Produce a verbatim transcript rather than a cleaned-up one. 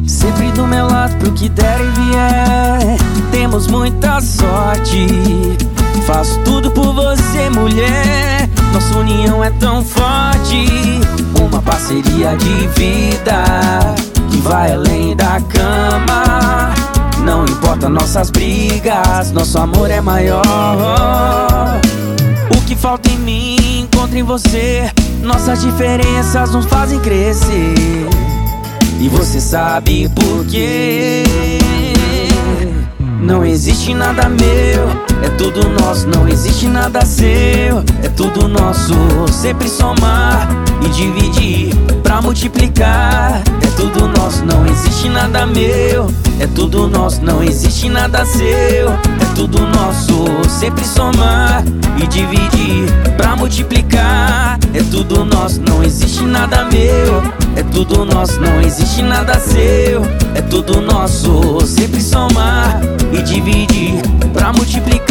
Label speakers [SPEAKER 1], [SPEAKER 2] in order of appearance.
[SPEAKER 1] sempre do meu lado pro que der e vier. Temos muita sorte, faço tudo por você, mulher. Nossa união é tão forte, uma parceria de vida que vai além da cama. Não importa nossas brigas, nosso amor é maior. O que falta em mim, encontro em você. Nossas diferenças nos fazem crescer, e você sabe por quê. Não existe nada meu, é tudo nosso. Não existe nada seu, é tudo nosso. Sempre somar e dividir pra multiplicar, é tudo nosso. Não existe nada meu, é tudo nosso. Não existe nada seu, é tudo nosso. Sempre somar e dividir pra multiplicar, é tudo nosso. Não existe nada meu, é tudo nosso. Não existe nada seu, é tudo nosso. Sempre somar e dividir pra multiplicar.